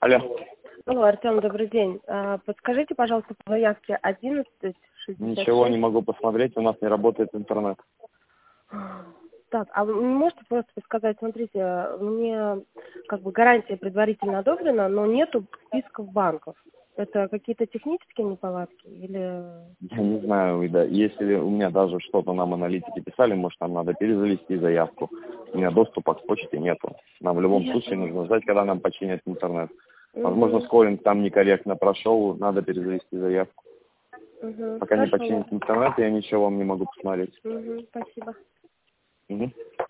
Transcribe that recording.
Алло. Алло, Артем, добрый день. Подскажите, пожалуйста, по заявке 1166. Ничего не могу посмотреть, у нас не работает интернет. Так, а вы можете просто подсказать, смотрите, мне как бы гарантия предварительно одобрена, но нету списков банков. Это какие-то технические неполадки или... Я не знаю, да. Если у меня даже что-то нам аналитики писали, может, нам надо перезавести заявку. У меня доступа к почте нету. Нам в любом случае нужно ждать, когда нам починят интернет. Возможно, скоринг там некорректно прошел, надо перезавести заявку. Пока не починит интернет, я ничего вам не могу посмотреть. Спасибо.